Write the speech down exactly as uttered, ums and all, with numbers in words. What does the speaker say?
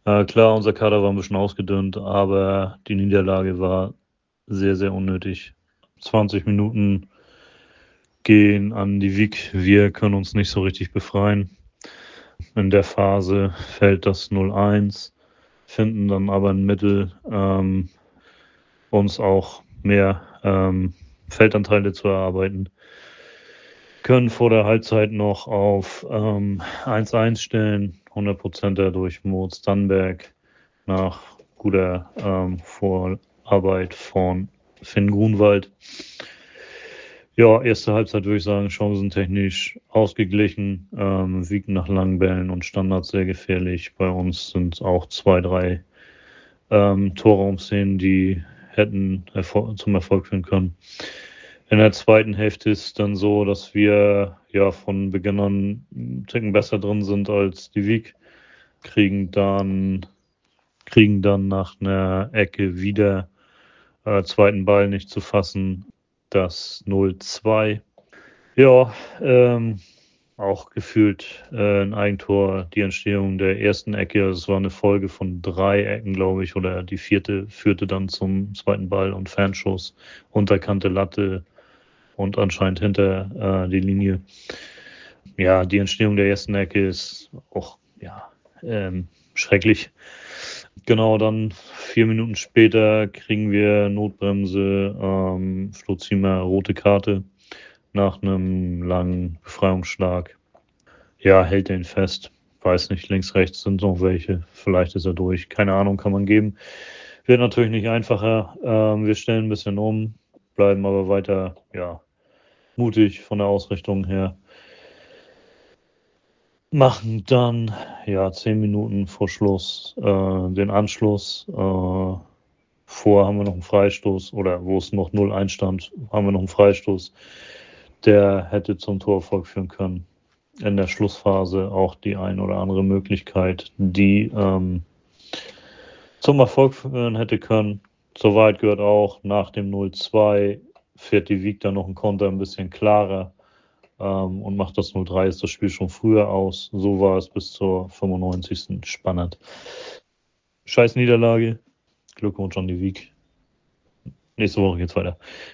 Äh, klar, unser Kader war ein bisschen ausgedünnt, aber die Niederlage war sehr, sehr unnötig. zwanzig Minuten gehen an die Wiek. Wir können uns nicht so richtig befreien. In der Phase fällt das null eins, finden dann aber ein Mittel, ähm, uns auch mehr ähm, Feldanteile zu erarbeiten. Können vor der Halbzeit noch auf ähm, eins eins stellen, hundert Prozenter durch Moritz Dannenberg nach guter ähm, Vorarbeit von Finn Grunwald. Ja, erste Halbzeit würde ich sagen, chancentechnisch ausgeglichen, ähm, wiegen nach langen Bällen und Standards sehr gefährlich. Bei uns sind auch zwei, drei ähm, Torraumszenen, die hätten Erfol- zum Erfolg führen können. In der zweiten Hälfte ist es dann so, dass wir ja von Beginn an einen Ticken besser drin sind als die Wiek, kriegen dann, kriegen dann nach einer Ecke wieder äh, zweiten Ball nicht zu fassen, das null zwei. Ja, ähm, auch gefühlt äh, ein Eigentor, die Entstehung der ersten Ecke. Es war eine Folge von drei Ecken, glaube ich, oder die vierte führte dann zum zweiten Ball und Fernschuss, unterkante Latte und anscheinend hinter äh, die Linie. Ja, die Entstehung der ersten Ecke ist auch ja, ähm, schrecklich. Genau, dann vier Minuten später kriegen wir Notbremse, ähm, Flo Ziemer rote Karte nach einem langen Befreiungsschlag. Ja, hält den fest. Weiß nicht, links, rechts sind noch welche. Vielleicht ist er durch. Keine Ahnung, kann man geben. Wird natürlich nicht einfacher. Ähm, wir stellen ein bisschen um, bleiben aber weiter, ja, mutig von der Ausrichtung her. Machen dann, ja, zehn Minuten vor Schluss äh, den Anschluss. Äh, vor haben wir noch einen Freistoß oder wo es noch null eins stand, haben wir noch einen Freistoß. Der hätte zum Torerfolg führen können. In der Schlussphase auch die ein oder andere Möglichkeit, die ähm, zum Erfolg führen hätte können. Soweit gehört auch, nach dem null zwei fährt die Wiek dann noch ein Konter ein bisschen klarer ähm, und macht das null drei, ist das Spiel schon früher aus. So war es bis zur fünfundneunzigsten spannend. Scheiß Niederlage, Glückwunsch an die Wiek. Nächste Woche geht's weiter.